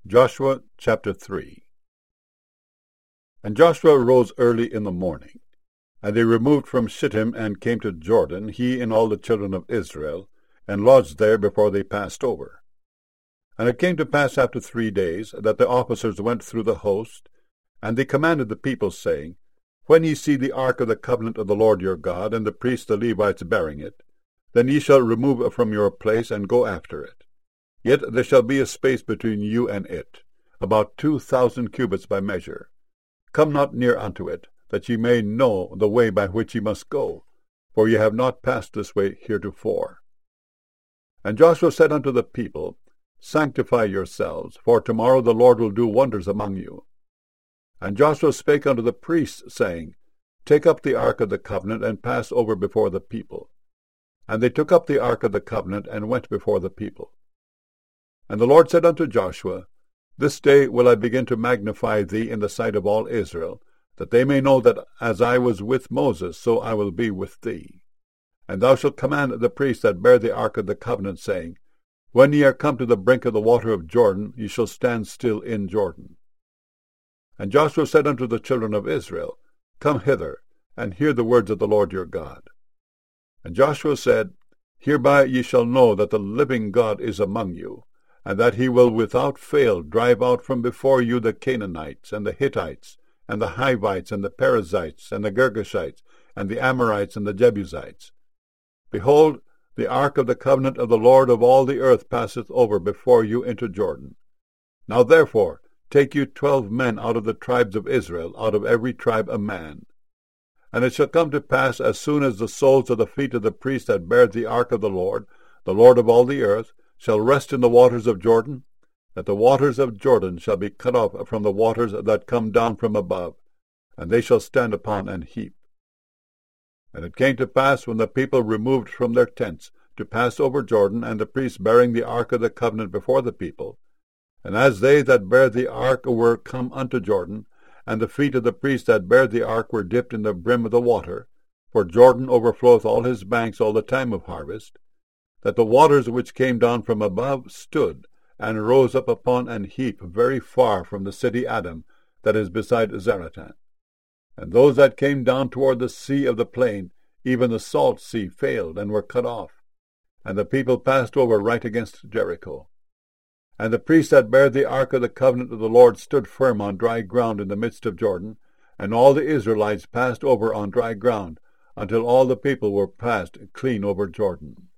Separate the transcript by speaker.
Speaker 1: Joshua chapter 3. And Joshua arose early in the morning, and they removed from Shittim and came to Jordan, he and all the children of Israel, and lodged there before they passed over. And it came to pass after 3 days that the officers went through the host, and they commanded the people, saying, When ye see the ark of the covenant of the Lord your God, and the priests the Levites bearing it, then ye shall remove it from your place, and go after it. Yet there shall be a space between you and it, about 2,000 cubits by measure. Come not near unto it, that ye may know the way by which ye must go, for ye have not passed this way heretofore. And Joshua said unto the people, Sanctify yourselves, for tomorrow the Lord will do wonders among you. And Joshua spake unto the priests, saying, Take up the ark of the covenant, and pass over before the people. And they took up the ark of the covenant, and went before the people. And the Lord said unto Joshua, This day will I begin to magnify thee in the sight of all Israel, that they may know that as I was with Moses, so I will be with thee. And thou shalt command the priests that bear the ark of the covenant, saying, When ye are come to the brink of the water of Jordan, ye shall stand still in Jordan. And Joshua said unto the children of Israel, Come hither, and hear the words of the Lord your God. And Joshua said, Hereby ye shall know that the living God is among you, and that he will without fail drive out from before you the Canaanites, and the Hittites, and the Hivites, and the Perizzites, and the Girgashites, and the Amorites, and the Jebusites. Behold, the ark of the covenant of the Lord of all the earth passeth over before you into Jordan. Now therefore take you 12 men out of the tribes of Israel, out of every tribe a man. And it shall come to pass, as soon as the soles of the feet of the priests that bear the ark of the Lord of all the earth, shall rest in the waters of Jordan, that the waters of Jordan shall be cut off from the waters that come down from above, and they shall stand upon an heap. And it came to pass, when the people removed from their tents to pass over Jordan, and the priests bearing the ark of the covenant before the people, and as they that bear the ark were come unto Jordan, and the feet of the priests that bear the ark were dipped in the brim of the water, for Jordan overfloweth all his banks all the time of harvest, that the waters which came down from above stood, and rose up upon an heap very far from the city Adam, that is beside Zaretan. And those that came down toward the sea of the plain, even the salt sea, failed, and were cut off. And the people passed over right against Jericho. And the priests that bare the ark of the covenant of the Lord stood firm on dry ground in the midst of Jordan, and all the Israelites passed over on dry ground, until all the people were passed clean over Jordan.